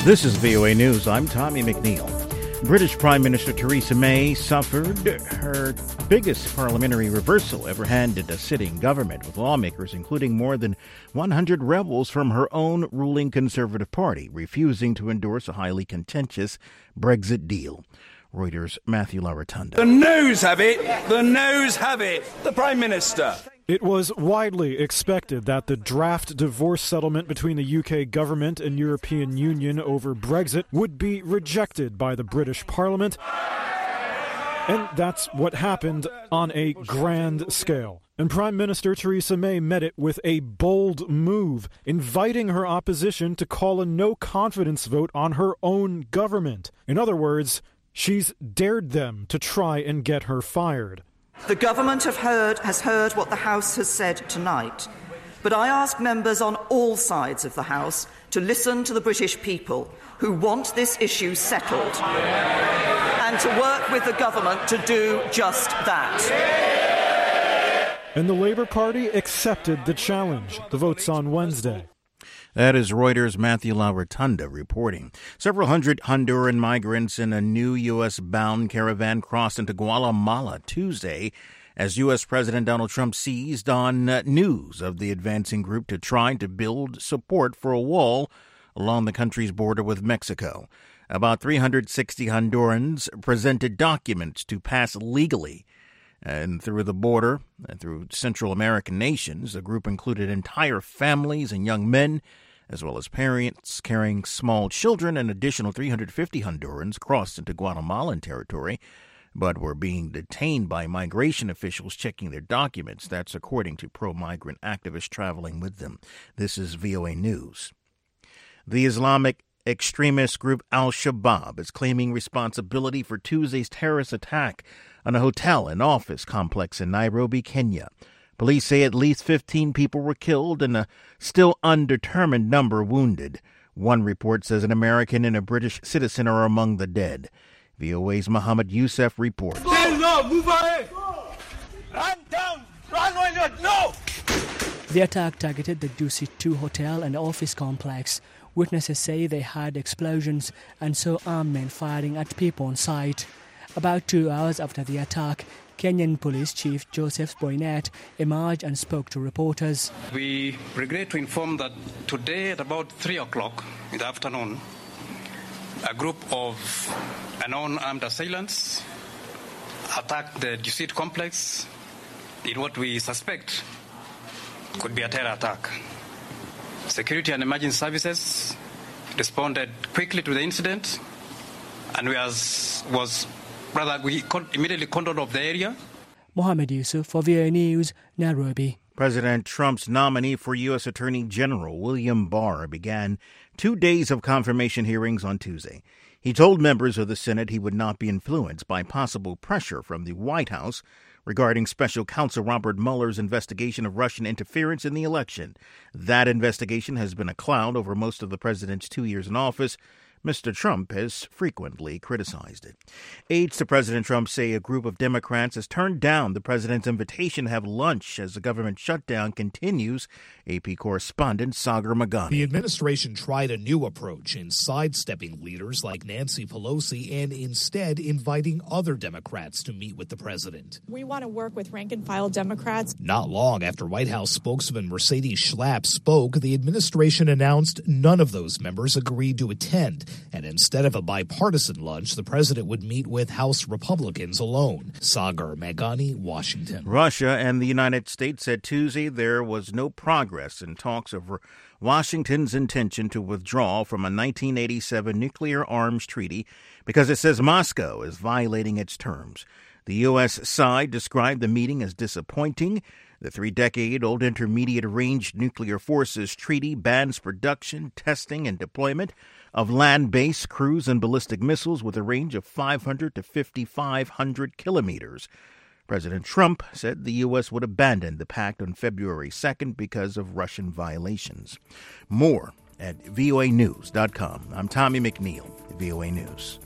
This is VOA News. I'm Tommy McNeil. British Prime Minister Theresa May suffered her biggest parliamentary reversal ever handed a sitting government, with lawmakers, including more than 100 rebels from her own ruling Conservative Party, refusing to endorse a highly contentious Brexit deal. Reuters' Matthew Laratanda. The noes have it. The noes have it. The Prime Minister. It was widely expected that the draft divorce settlement between the UK government and European Union over Brexit would be rejected by the British Parliament. And that's what happened on a grand scale. And Prime Minister Theresa May met it with a bold move, inviting her opposition to call a no-confidence vote on her own government. In other words, she's dared them to try and get her fired. The government has heard what the House has said tonight, but I ask members on all sides of the House to listen to the British people who want this issue settled and to work with the government to do just that. And the Labour Party accepted the challenge. The vote's on Wednesday. That is Reuters' Matthew Laratanda reporting. Several hundred Honduran migrants in a new U.S.-bound caravan crossed into Guatemala Tuesday as U.S. President Donald Trump seized on news of the advancing group to try to build support for a wall along the country's border with Mexico. About 360 Hondurans presented documents to pass legally. And through the border, through Central American nations, the group included entire families and young men, as well as parents carrying small children. An additional 350 Hondurans crossed into Guatemalan territory, but were being detained by migration officials checking their documents. That's according to pro-migrant activists traveling with them. This is VOA News. The Islamic extremist group Al-Shabaab is claiming responsibility for Tuesday's terrorist attack on a hotel and office complex in Nairobi, Kenya. Police say at least 15 people were killed and a still undetermined number wounded. One report says an American and a British citizen are among the dead. VOA's Mohammed Youssef reports. Move ahead! Run down! Run, no! The attack targeted the Dusit 2 hotel and office complex. Witnesses say they heard explosions and saw armed men firing at people on site. About 2 hours after the attack, Kenyan Police Chief Joseph Boynet emerged and spoke to reporters. We regret to inform that today at about 3 o'clock in the afternoon, a group of unknown armed assailants attacked the Dusit complex in what we suspect could be a terror attack. Security and emergency services responded quickly to the incident, and we immediately cordoned off the area. Mohammed Yusuf for VOA News, Nairobi. President Trump's nominee for U.S. Attorney General William Barr began 2 days of confirmation hearings on Tuesday. He told members of the Senate he would not be influenced by possible pressure from the White House regarding Special Counsel Robert Mueller's investigation of Russian interference in the election. That investigation has been a cloud over most of the president's 2 years in office. Mr. Trump has frequently criticized it. Aides to President Trump say a group of Democrats has turned down the president's invitation to have lunch as the government shutdown continues. AP correspondent Sagar Magani. The administration tried a new approach in sidestepping leaders like Nancy Pelosi and instead inviting other Democrats to meet with the president. We want to work with rank-and-file Democrats. Not long after White House spokesman Mercedes Schlapp spoke, the administration announced none of those members agreed to attend. And instead of a bipartisan lunch, the president would meet with House Republicans alone. Sagar Magani, Washington. Russia and the United States said Tuesday there was no progress in talks over Washington's intention to withdraw from a 1987 nuclear arms treaty because it says Moscow is violating its terms. The U.S. side described the meeting as disappointing. The 3-decade-old Intermediate-Range Nuclear Forces Treaty bans production, testing, and deployment of land-based cruise and ballistic missiles with a range of 500 to 5,500 kilometers. President Trump said the U.S. would abandon the pact on February 2nd because of Russian violations. More at voanews.com. I'm Tommy McNeil, VOA News.